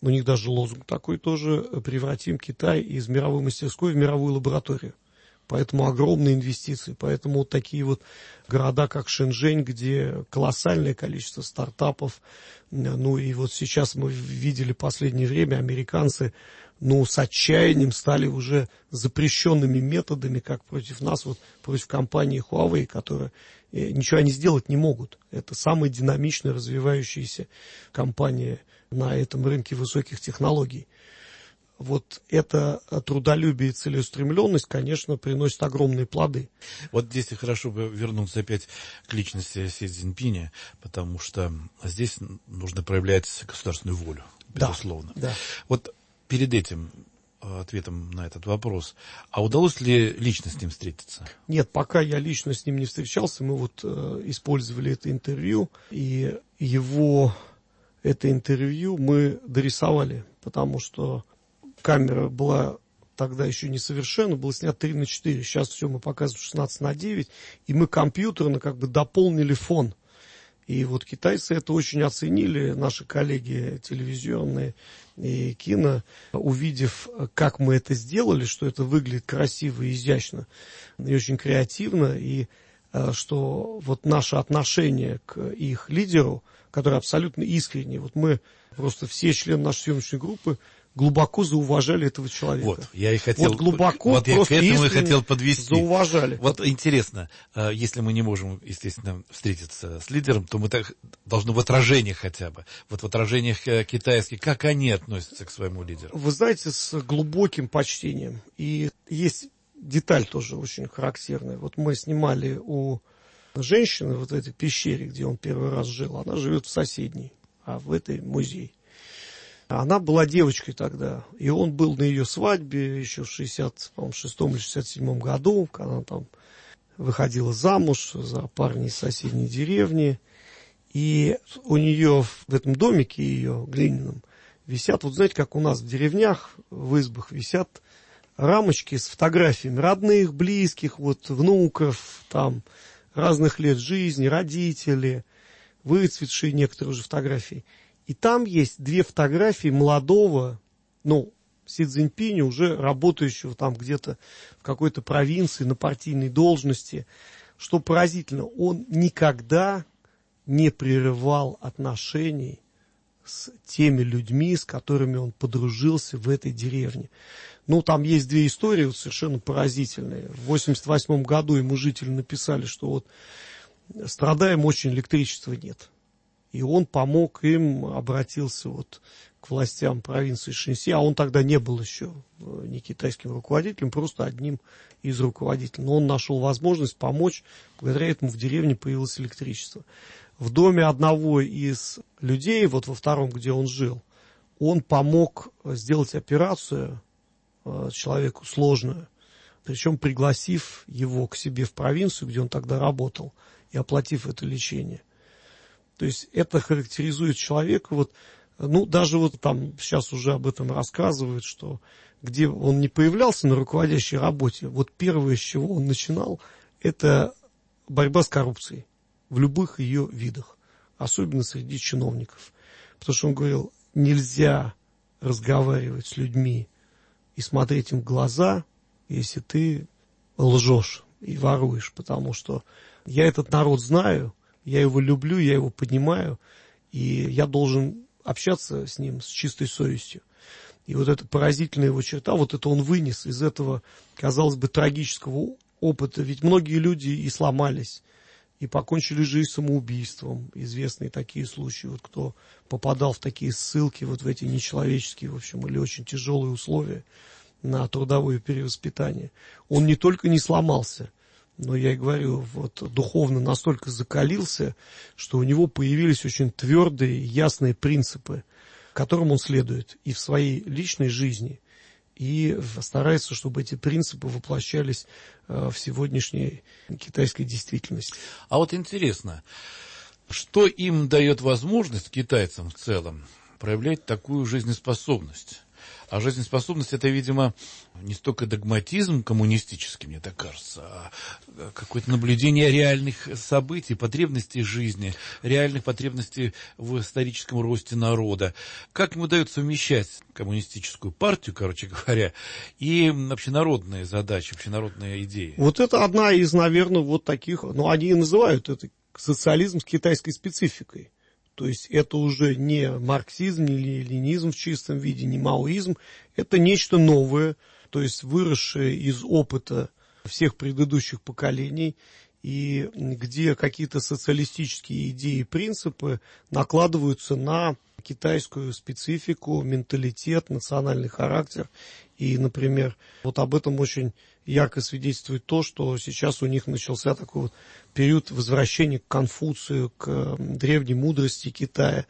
у них даже лозунг такой тоже: превратим Китай из мировой мастерской в мировую лабораторию. Поэтому огромные инвестиции, поэтому вот такие вот города, как Шэньчжэнь, где колоссальное количество стартапов. Ну и вот сейчас мы видели в последнее время, американцы, ну, с отчаянием стали уже запрещенными методами, как против нас, вот против компании Huawei, которая ничего они сделать не могут. Это самая динамично развивающаяся компания на этом рынке высоких технологий. Вот это трудолюбие и целеустремленность, конечно, приносит огромные плоды. Вот здесь хорошо бы вернуться опять к личности Си Цзиньпиня, потому что здесь нужно проявлять государственную волю, безусловно. Да, да. Вот перед этим ответом на этот вопрос, а удалось ли лично с ним встретиться? Нет, пока я лично с ним не встречался, мы вот э, использовали это интервью, и его, это интервью мы дорисовали, потому что камера была тогда еще несовершенна, было снято три на четыре, сейчас все мы показываем шестнадцать на девять, и мы компьютерно как бы дополнили фон. И вот китайцы это очень оценили, наши коллеги телевизионные и кино, увидев, как мы это сделали, что это выглядит красиво и изящно, и очень креативно, и что вот наше отношение к их лидеру, которое абсолютно искренне, вот мы просто все члены нашей съемочной группы глубоко зауважали этого человека. Вот, я и хотел, вот глубоко, вот я к этому и хотел подвести. Зауважали. Вот интересно, если мы не можем, естественно, встретиться с лидером, то мы так должны в отражениях хотя бы, вот в отражениях китайских, как они относятся к своему лидеру? Вы знаете, с глубоким почтением. И есть деталь тоже очень характерная. Вот мы снимали у женщины вот в этой пещере, где он первый раз жил. Она живет в соседней, а в этой музей. Она была девочкой тогда, и он был на ее свадьбе еще в шестьдесят шестом или шестьдесят седьмом году, когда она там выходила замуж за парня из соседней деревни. И у нее в этом домике ее глиняном висят, вот знаете, как у нас в деревнях, в избах висят рамочки с фотографиями родных, близких, вот внуков, там, разных лет жизни, родители, выцветшие некоторые уже фотографии. И там есть две фотографии молодого, ну, Си Цзиньпиня, уже работающего там где-то в какой-то провинции на партийной должности. Что поразительно, он никогда не прерывал отношений с теми людьми, с которыми он подружился в этой деревне. Ну, там есть две истории вот, совершенно поразительные. В восемьдесят восьмом году ему жители написали, что вот страдаем очень, электричества нет. И он помог им, обратился вот к властям провинции Шэньси, а он тогда не был еще не китайским руководителем, просто одним из руководителей. Но он нашел возможность помочь, благодаря этому в деревне появилось электричество. В доме одного из людей, вот во втором, где он жил, он помог сделать операцию человеку сложную, причем пригласив его к себе в провинцию, где он тогда работал, и оплатив это лечение. То есть это характеризует человека, вот, ну, даже вот там сейчас уже об этом рассказывают, что где он не появлялся на руководящей работе, вот первое, с чего он начинал, это борьба с коррупцией в любых ее видах, особенно среди чиновников. Потому что он говорил, нельзя разговаривать с людьми и смотреть им в глаза, если ты лжешь и воруешь, потому что я этот народ знаю, я его люблю, я его поднимаю, и я должен общаться с ним с чистой совестью. И вот эта поразительная его черта, вот это он вынес из этого, казалось бы, трагического опыта. Ведь многие люди и сломались, и покончили жизнь самоубийством. Известные такие случаи, вот кто попадал в такие ссылки, вот в эти нечеловеческие, в общем, или очень тяжелые условия на трудовое перевоспитание. Он не только не сломался, но я и говорю, вот духовно настолько закалился, что у него появились очень твердые, ясные принципы, которым он следует и в своей личной жизни, и старается, чтобы эти принципы воплощались в сегодняшней китайской действительности. А вот интересно, что им дает возможность, китайцам в целом, проявлять такую жизнеспособность? А жизнеспособность — это, видимо, не столько догматизм коммунистический, мне так кажется, а какое-то наблюдение реальных событий, потребностей жизни, реальных потребностей в историческом росте народа. Как ему удается совмещать коммунистическую партию, короче говоря, и общенародные задачи, общенародные идеи? Вот это одна из, наверное, вот таких, ну, они и называют это социализм с китайской спецификой. То есть это уже не марксизм, не ленинизм в чистом виде, не маоизм. Это нечто новое, то есть выросшее из опыта всех предыдущих поколений, и где какие-то социалистические идеи и принципы накладываются на китайскую специфику, менталитет, национальный характер. И, например, вот об этом очень ярко свидетельствует то, что сейчас у них начался такой вот период возвращения к Конфуцию, к древней мудрости Китая,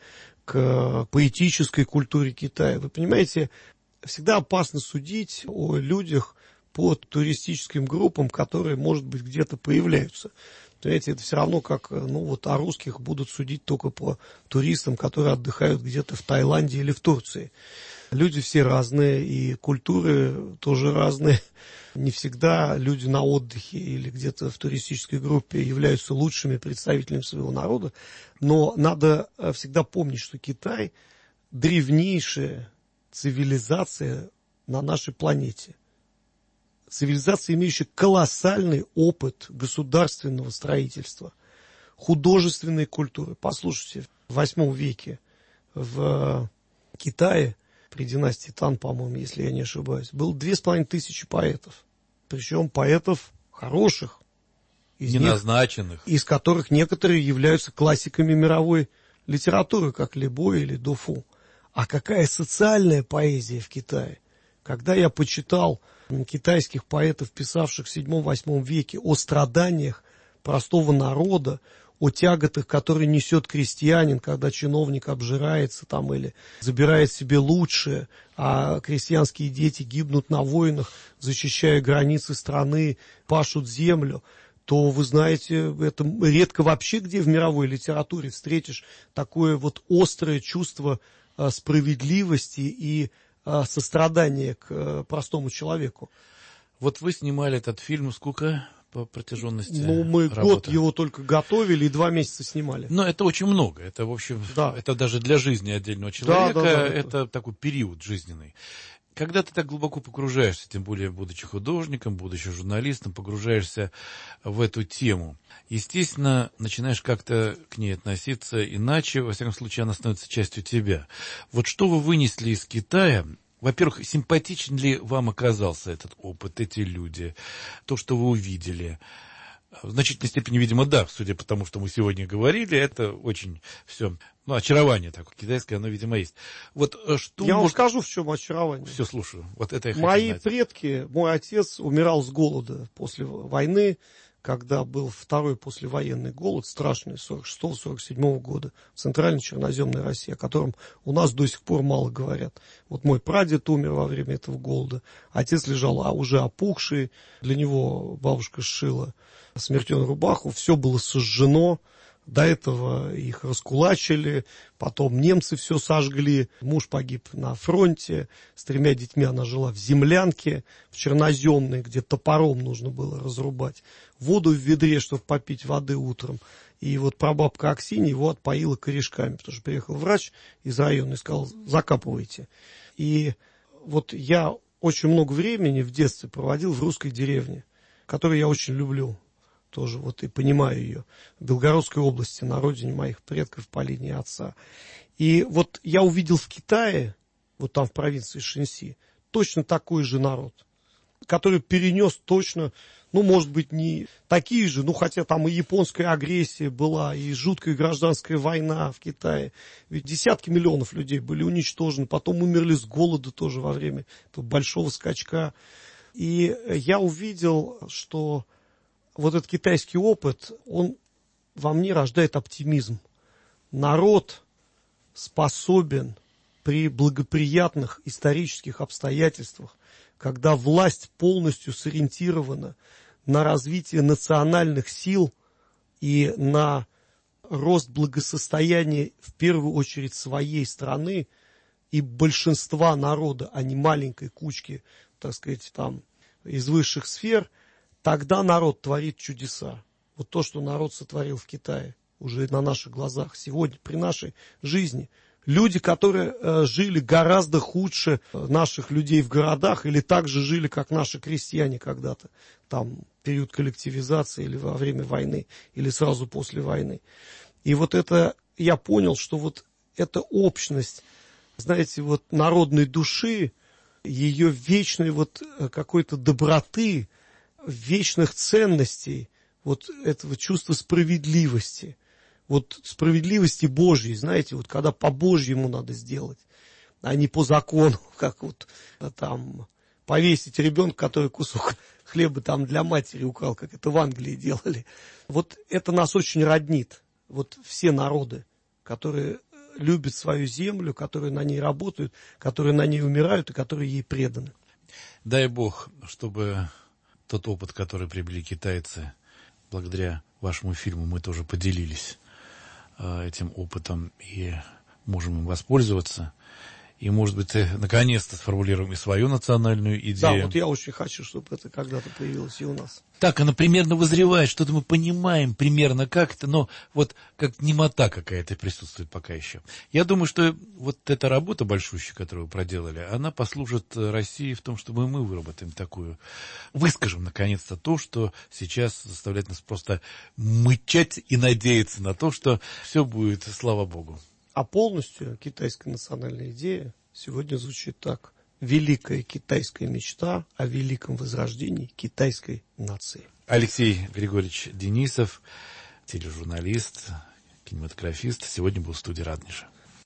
к поэтической культуре Китая. Вы понимаете, всегда опасно судить о людях по туристическим группам, которые, может быть, где-то появляются. Понимаете, это все равно как, ну вот о русских будут судить только по туристам, которые отдыхают где-то в Таиланде или в Турции. Люди все разные, и культуры тоже разные. Не всегда люди на отдыхе или где-то в туристической группе являются лучшими представителями своего народа. Но надо всегда помнить, что Китай – древнейшая цивилизация на нашей планете. Цивилизация, имеющая колоссальный опыт государственного строительства, художественной культуры. Послушайте, в восьмом веке в Китае, при династии Тан, по-моему, если я не ошибаюсь, было две с половиной тысячи поэтов. Причем поэтов хороших. Из неназначенных. Них, из которых некоторые являются классиками мировой литературы, как Ли Бо или Ду Фу. А какая социальная поэзия в Китае? Когда я почитал китайских поэтов, писавших в седьмом-восьмом веке о страданиях простого народа, о тяготах, которые несет крестьянин, когда чиновник обжирается там или забирает себе лучшее, а крестьянские дети гибнут на войнах, защищая границы страны, пашут землю, то, вы знаете, это редко вообще где в мировой литературе встретишь такое вот острое чувство а, справедливости и а, сострадания к а, простому человеку. Вот вы снимали этот фильм, сколько по протяженности Ну, мы работы? Год его только готовили и два месяца снимали. Но это очень много. Это, в общем, да. Это даже для жизни отдельного человека, да, да, да, это, это такой период жизненный. Когда ты так глубоко погружаешься, тем более будучи художником, будучи журналистом, погружаешься в эту тему, естественно, начинаешь как-то к ней относиться иначе, во всяком случае, она становится частью тебя. Вот что вы вынесли из Китая? Во-первых, симпатичен ли вам оказался этот опыт, эти люди, то, что вы увидели? В значительной степени, видимо, да, судя по тому, что мы сегодня говорили, это очень все, ну, очарование такое китайское, оно, видимо, есть. Вот что я может... вам скажу, в чем очарование. Все, слушаю. Вот это я хочу Мои знать. предки, мой отец умирал с голода после войны, когда был второй послевоенный голод, страшный, сорок шестого — сорок седьмого года, в Центральной Черноземной России, о котором у нас до сих пор мало говорят. Вот мой прадед умер во время этого голода, отец лежал а уже опухший, для него бабушка сшила смертельную рубаху, все было сожжено. До этого их раскулачили, потом немцы все сожгли, муж погиб на фронте, с тремя детьми она жила в землянке, в Черноземной, где топором нужно было разрубать, воду в ведре, чтобы попить воды утром. И вот прабабка Аксинья его отпоила корешками, потому что приехал врач из района и сказал: закапывайте. И вот я очень много времени в детстве проводил в русской деревне, которую я очень люблю. Тоже вот и понимаю ее, в Белгородской области, на родине моих предков по линии отца. И вот я увидел в Китае, вот там в провинции Шэньси, точно такой же народ, который перенес точно, ну, может быть, не такие же, ну, хотя там и японская агрессия была, и жуткая гражданская война в Китае. Ведь десятки миллионов людей были уничтожены, потом умерли с голода тоже во время этого большого скачка. И я увидел, что вот этот китайский опыт, он во мне рождает оптимизм. Народ способен при благоприятных исторических обстоятельствах, когда власть полностью сориентирована на развитие национальных сил и на рост благосостояния, в первую очередь, своей страны, и большинства народа, а не маленькой кучки, так сказать, там, из высших сфер, тогда народ творит чудеса. Вот то, что народ сотворил в Китае, уже на наших глазах, сегодня, при нашей жизни. Люди, которые э, жили гораздо хуже наших людей в городах, или так же жили, как наши крестьяне когда-то, там, в период коллективизации, или во время войны, или сразу после войны. И вот это, я понял, что вот эта общность, знаете, вот народной души, ее вечной вот какой-то доброты, вечных ценностей, вот этого чувства справедливости, вот справедливости Божьей, знаете, вот когда по-божьему надо сделать, а не по закону, как вот там повесить ребенка, который кусок хлеба там для матери украл, как это в Англии делали. Вот это нас очень роднит, вот все народы, которые любят свою землю, которые на ней работают, которые на ней умирают и которые ей преданы. Дай Бог, чтобы тот опыт, который приобрели китайцы, благодаря вашему фильму мы тоже поделились э, этим опытом и можем им воспользоваться. И, может быть, наконец-то сформулируем и свою национальную идею. Да, вот я очень хочу, чтобы это когда-то появилось и у нас. Так, она примерно вызревает, что-то мы понимаем примерно как это, но вот как немота какая-то присутствует пока еще. Я думаю, что вот эта работа большущая, которую вы проделали, она послужит России в том, чтобы мы выработаем такую, выскажем наконец-то то, что сейчас заставляет нас просто мычать и надеяться на то, что все будет, слава Богу. А полностью китайская национальная идея сегодня звучит так. Великая китайская мечта о великом возрождении китайской нации. Алексей Григорьевич Денисов, тележурналист, кинематографист, сегодня был в студии Радонежа.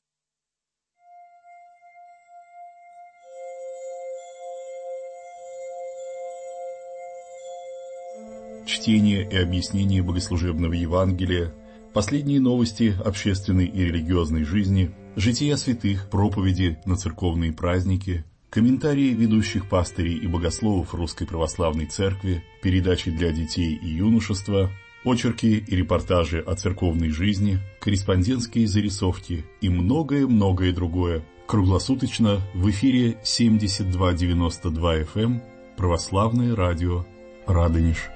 Чтение и объяснение богослужебного Евангелия, последние новости общественной и религиозной жизни, жития святых, проповеди на церковные праздники, комментарии ведущих пастырей и богословов Русской Православной Церкви, передачи для детей и юношества, очерки и репортажи о церковной жизни, корреспондентские зарисовки и многое-многое другое. Круглосуточно в эфире семьдесят два девяносто два эф эм Православное радио Радонеж.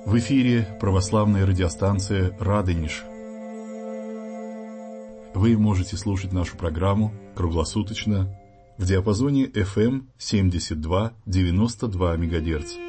В эфире православная радиостанция «Радонеж». Вы можете слушать нашу программу круглосуточно в диапазоне эф эм семьдесят два девяносто два мегагерца.